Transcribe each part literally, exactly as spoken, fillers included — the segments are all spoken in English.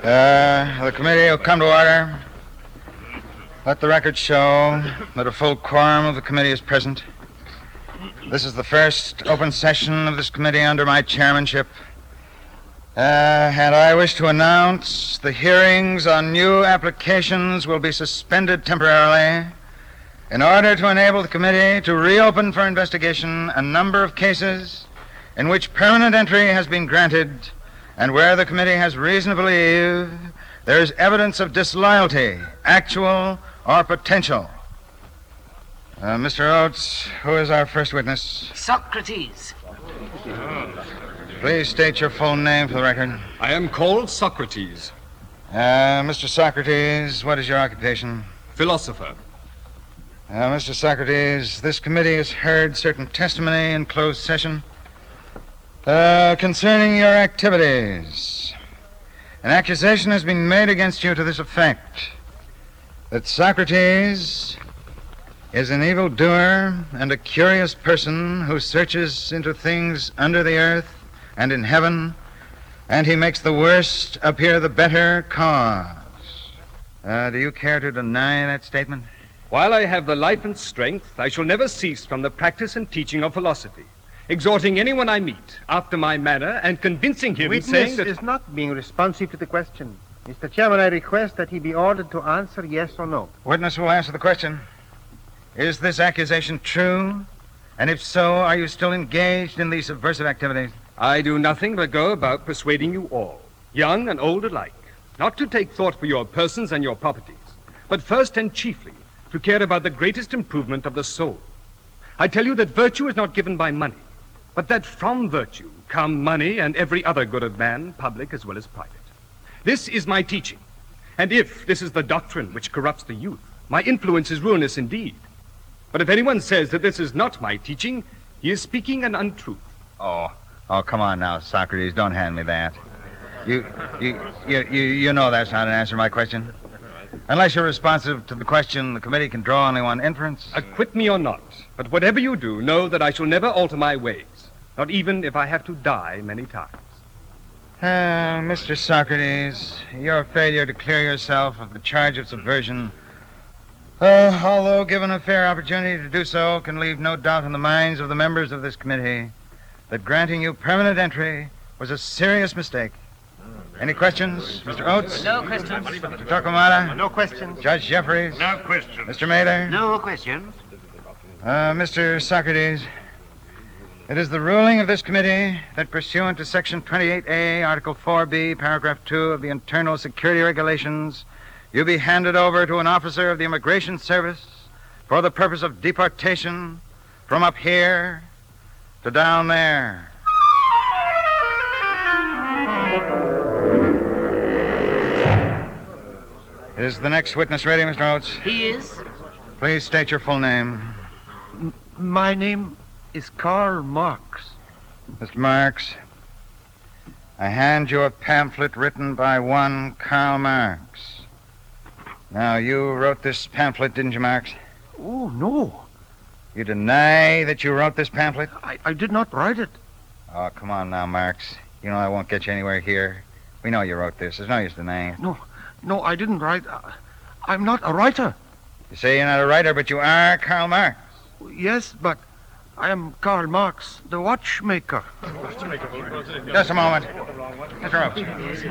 Uh, the committee will come to order. Let the record show that a full quorum of the committee is present. This is the first open session of this committee under my chairmanship. Uh, and I wish to announce the hearings on new applications will be suspended temporarily in order to enable the committee to reopen for investigation a number of cases in which permanent entry has been granted and where the committee has reason to believe there is evidence of disloyalty, actual or potential. Uh, Mister Oates, who is our first witness? Socrates. Please state your full name for the record. I am called Socrates. Uh, Mister Socrates, what is your occupation? Philosopher. Uh, Mister Socrates, this committee has heard certain testimony in closed session uh, concerning your activities. An accusation has been made against you to this effect, that Socrates is an evildoer and a curious person who searches into things under the earth and in heaven, and he makes the worst appear the better cause. Uh, do you care to deny that statement? While I have the life and strength, I shall never cease from the practice and teaching of philosophy, exhorting anyone I meet after my manner and convincing him, Witness saying that... is not being responsive to the question. Mister Chairman, I request that he be ordered to answer yes or no. Witness will answer the question. Is this accusation true? And if so, are you still engaged in these subversive activities? I do nothing but go about persuading you all, young and old alike, not to take thought for your persons and your properties, but first and chiefly to care about the greatest improvement of the soul. I tell you that virtue is not given by money, but that from virtue come money and every other good of man, public as well as private. This is my teaching, and if this is the doctrine which corrupts the youth, my influence is ruinous indeed. But if anyone says that this is not my teaching, he is speaking an untruth. Oh, oh, come on now, Socrates, don't hand me that. You, you, you, you, you know that's not an answer to my question. Unless you're responsive to the question, the committee can draw only one inference. Acquit me or not, but whatever you do, know that I shall never alter my ways, not even if I have to die many times. Uh, Mister Socrates, your failure to clear yourself of the charge of subversion, uh, although given a fair opportunity to do so, can leave no doubt in the minds of the members of this committee that granting you permanent entry was a serious mistake. Any questions? Mister Oates? No questions. Mister Torquemada? No questions. Judge Jeffries? No questions. Mister Mather? No questions. Uh, Mister Socrates, it is the ruling of this committee that pursuant to Section twenty-eight A, Article four B, Paragraph two of the Internal Security Regulations, you be handed over to an officer of the Immigration Service for the purpose of deportation from up here to down there. Is the next witness ready, Mister Oates? He is. Please state your full name. M- my name is Karl Marx. Mister Marx, I hand you a pamphlet written by one Karl Marx. Now, you wrote this pamphlet, didn't you, Marx? Oh, no. You deny that you wrote this pamphlet? I, I did not write it. Oh, come on now, Marx. You know I won't get you anywhere here. We know you wrote this. There's no use denying it. No, no, I didn't write. I, I'm not a writer. You say you're not a writer, but you are Karl Marx. Yes, but I am Karl Marx, the watchmaker. Just a moment. Mister Oates.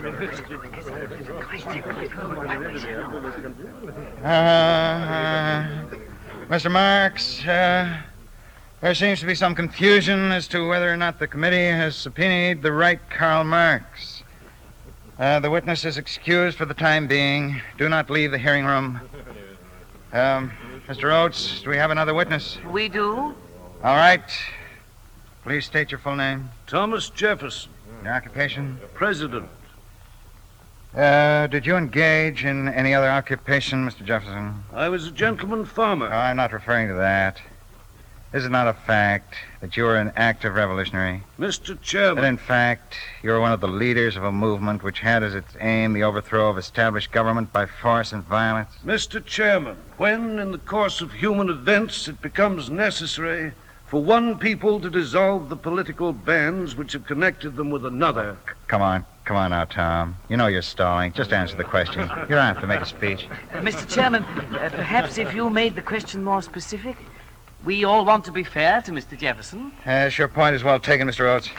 Uh, uh, Mister Marx, uh, there seems to be some confusion as to whether or not the committee has subpoenaed the right Karl Marx. Uh, the witness is excused for the time being. Do not leave the hearing room. Um, Mister Oates, do we have another witness? We do. All right. Please state your full name. Thomas Jefferson, Your occupation. President. Uh, did you engage in any other occupation, Mister Jefferson? I was a gentleman Oh, farmer. I'm not referring to that. Is it not a fact that you were an active revolutionary? Mister That, Chairman, in fact, you were one of the leaders of a movement which had as its aim the overthrow of established government by force and violence? Mister Chairman, when in the course of human events it becomes necessary for one people to dissolve the political bands which have connected them with another. C- come on. come on now, Tom. You know you're stalling. Just answer the question. You don't have to make a speech. Uh, Mister Chairman, uh, perhaps if you made the question more specific, we all want to be fair to Mister Jefferson. Yes, your point is well taken, Mister Oates.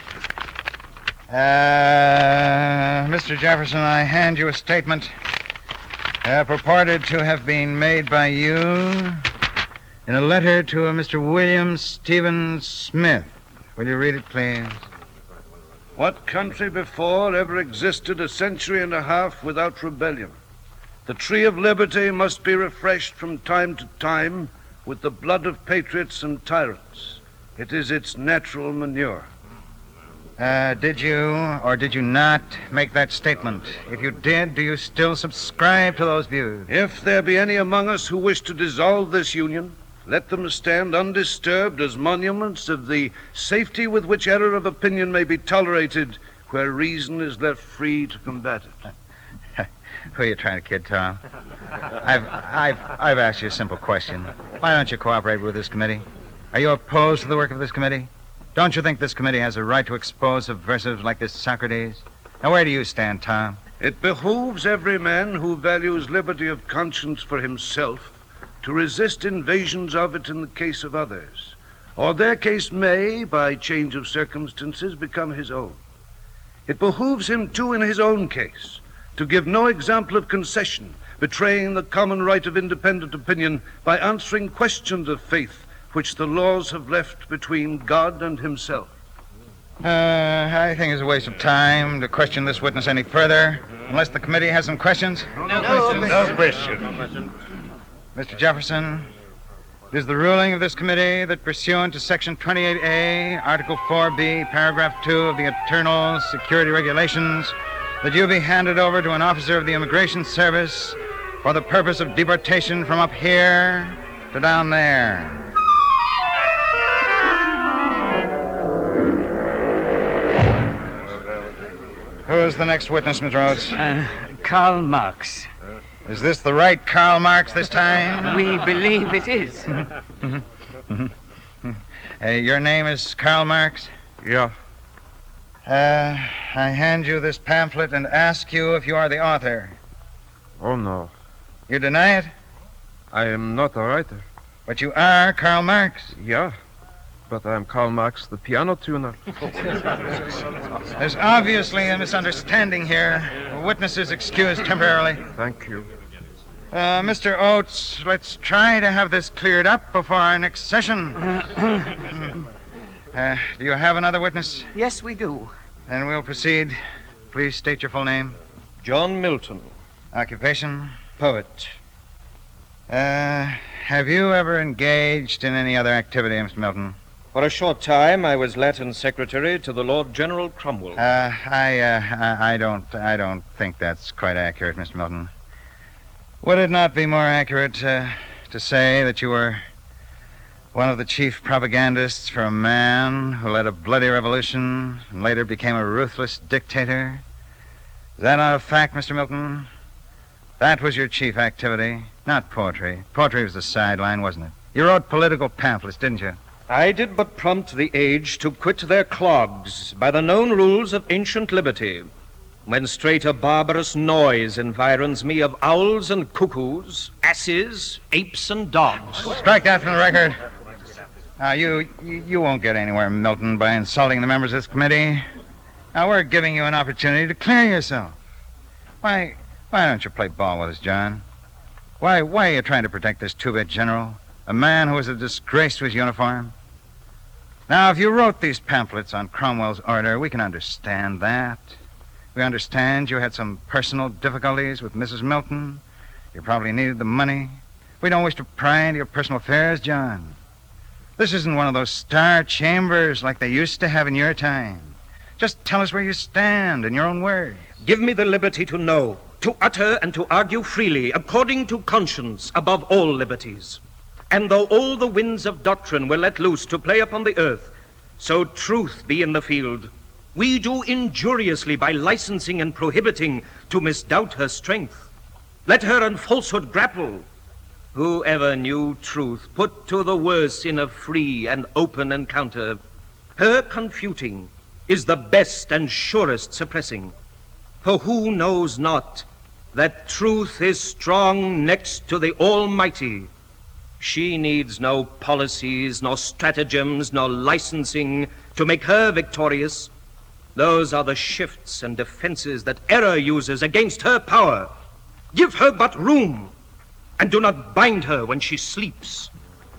Uh, Mister Jefferson, I hand you a statement uh, purported to have been made by you in a letter to a Mister William Stephen Smith. Will you read it, please? What country before ever existed a century and a half without rebellion? The tree of liberty must be refreshed from time to time with the blood of patriots and tyrants. It is its natural manure. Uh, did you or did you not make that statement? If you did, do you still subscribe to those views? If there be any among us who wish to dissolve this union, let them stand undisturbed as monuments of the safety with which error of opinion may be tolerated where reason is left free to combat it. Who are you trying to kid, Tom? I've, I've, I've asked you a simple question. Why don't you cooperate with this committee? Are you opposed to the work of this committee? Don't you think this committee has a right to expose subversives like this Socrates? Now, where do you stand, Tom? It behooves every man who values liberty of conscience for himself to resist invasions of it in the case of others, or their case may, by change of circumstances, become his own. It behooves him, too, in his own case, to give no example of concession, betraying the common right of independent opinion by answering questions of faith which the laws have left between God and himself. Uh, I think it's a waste of time to question this witness any further, unless the committee has some questions. No, no, No question. Mister Jefferson, it is the ruling of this committee that pursuant to Section twenty-eight A, Article four B, Paragraph two of the Internal Security Regulations, that you be handed over to an officer of the Immigration Service for the purpose of deportation from up here to down there. Who is the next witness, Mister Rhodes? Uh, Karl Marx. Is this the right Karl Marx this time? We believe it is. Uh, your name is Karl Marx? Yeah. Uh, I hand you this pamphlet and ask you if you are the author. Oh, no. You deny it? I am not a writer. But you are Karl Marx. Yeah, but I am Karl Marx, the piano tuner. There's obviously a misunderstanding here. The witness is excused temporarily. Thank you. Uh, Mister Oates, let's try to have this cleared up before our next session. uh, do you have another witness? Yes, we do. Then we'll proceed. Please state your full name. John Milton, Occupation. poet. Uh, have you ever engaged in any other activity, Mister Milton? For a short time, I was Latin secretary to the Lord General Cromwell. Uh, I, uh, I, I don't, I don't think that's quite accurate, Mister Milton. Would it not be more accurate uh, to say that you were one of the chief propagandists for a man who led a bloody revolution and later became a ruthless dictator? Is that not a fact, Mister Milton? That was your chief activity, not poetry. Poetry was the sideline, wasn't it? You wrote political pamphlets, didn't you? I did but prompt the age to quit their clogs by the known rules of ancient liberty, when straight a barbarous noise environs me of owls and cuckoos, asses, apes, and dogs. Strike that from the record. Now, you, you, you won't get anywhere, Milton, by insulting the members of this committee. Now, we're giving you an opportunity to clear yourself. Why, why don't you play ball with us, John? Why, why are you trying to protect this two-bit general, a man who is a disgrace to his uniform? Now, if you wrote these pamphlets on Cromwell's order, we can understand that. We understand you had some personal difficulties with Missus Milton. You probably needed the money. We don't wish to pry into your personal affairs, John. This isn't one of those star chambers like they used to have in your time. Just tell us where you stand in your own words. Give me the liberty to know, to utter and to argue freely, according to conscience, above all liberties. And though all the winds of doctrine were let loose to play upon the earth, so truth be in the field. We do injuriously by licensing and prohibiting to misdoubt her strength. Let her and falsehood grapple. Whoever knew truth put to the worse in a free and open encounter. Her confuting is the best and surest suppressing. For who knows not that truth is strong next to the Almighty? She needs no policies, nor stratagems, nor licensing to make her victorious. Those are the shifts and defenses that error uses against her power. Give her but room, and do not bind her when she sleeps.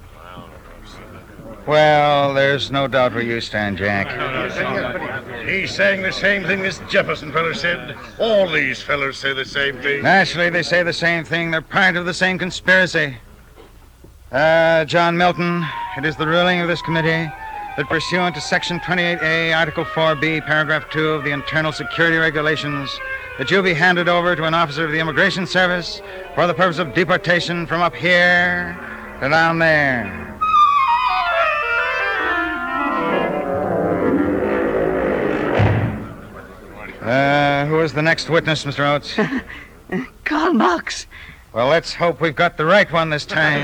Well, there's no doubt where you stand, Jack. He's saying the same thing this Jefferson feller said. All these fellers say the same thing. Naturally, they say the same thing. They're part of the same conspiracy. Uh, John Milton, it is the ruling of this committee that pursuant to Section twenty-eight A, Article four B, Paragraph two of the Internal Security Regulations, that you be handed over to an officer of the Immigration Service for the purpose of deportation from up here to down there. Uh, who is the next witness, Mister Oates? Karl Marx. Well, let's hope we've got the right one this time.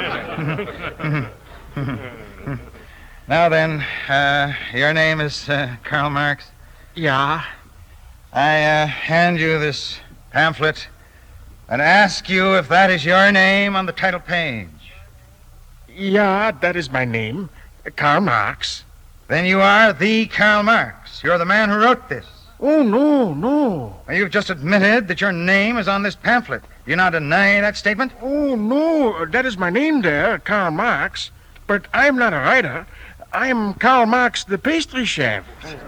Now then, uh, your name is uh, Karl Marx? Yeah. I uh, hand you this pamphlet and ask you if that is your name on the title page. Yeah, that is my name. Karl Marx. Then you are the Karl Marx. You're the man who wrote this. Oh, no, no. Well, you've just admitted that your name is on this pamphlet. Do you not deny that statement? Oh, no. That is my name there, Karl Marx. But I'm not a writer. I'm Karl Marx, the pastry chef.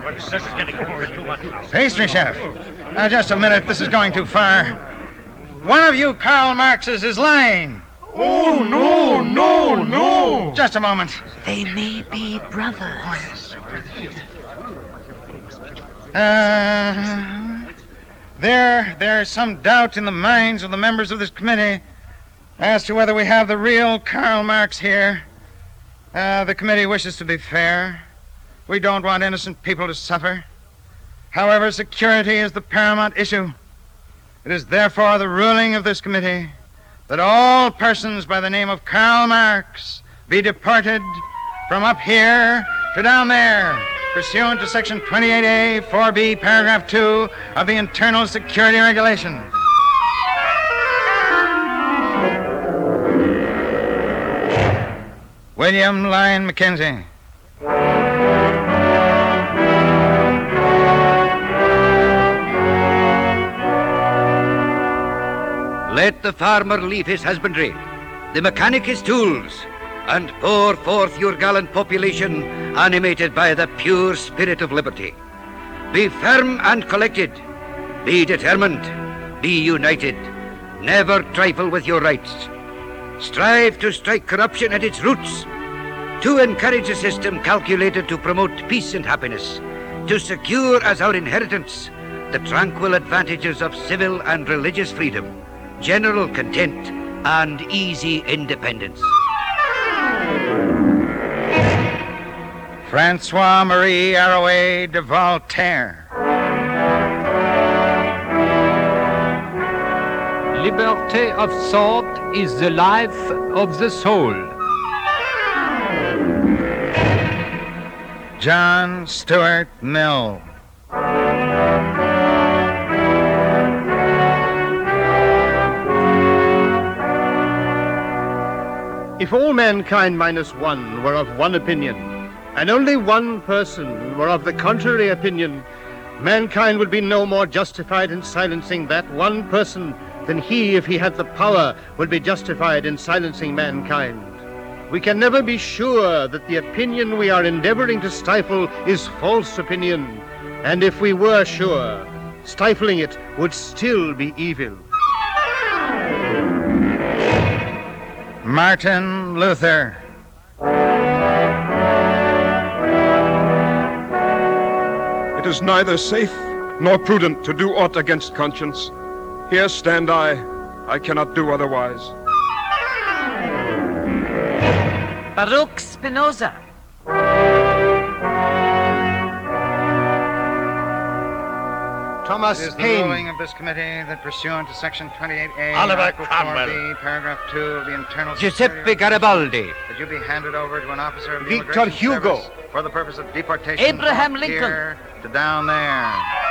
Pastry chef. Now, just a minute. This is going too far. One of you Karl Marxes is lying. Oh, no, no, no. Just a moment. They may be brothers. Uh, there, there's some doubt in the minds of the members of this committee as to whether we have the real Karl Marx here. Uh, the committee wishes to be fair. We don't want innocent people to suffer. However, security is the paramount issue. It is therefore the ruling of this committee that all persons by the name of Karl Marx be deported from up here to down there, pursuant to Section twenty-eight A, four B, Paragraph two of the Internal Security Regulations. William Lyon Mackenzie. Let the farmer leave his husbandry, the mechanic his tools, and pour forth your gallant population animated by the pure spirit of liberty. Be firm and collected. Be determined. Be united. Never trifle with your rights. Strive to strike corruption at its roots, to encourage a system calculated to promote peace and happiness, to secure as our inheritance the tranquil advantages of civil and religious freedom, general content, and easy independence. Francois-Marie Arouet de Voltaire. Liberty of thought is the life of the soul. John Stuart Mill. If all mankind minus one were of one opinion, and only one person were of the contrary opinion, mankind would be no more justified in silencing that one person than he, if he had the power, would be justified in silencing mankind. We can never be sure that the opinion we are endeavoring to stifle is false opinion, and if we were sure, stifling it would still be evil. Martin Luther. It is neither safe nor prudent to do aught against conscience. Here stand I. I cannot do otherwise. Baruch Spinoza. Thomas It is the Paine. ruling of this committee that pursuant to Section twenty-eight A, Oliver Article Cromwell. four B, Paragraph two of the Internal Giuseppe Security Garibaldi. Regulations, that you be handed over to an officer of the Victor Immigration Hugo. Service for the purpose of deportation Abraham from up Lincoln. here to down there.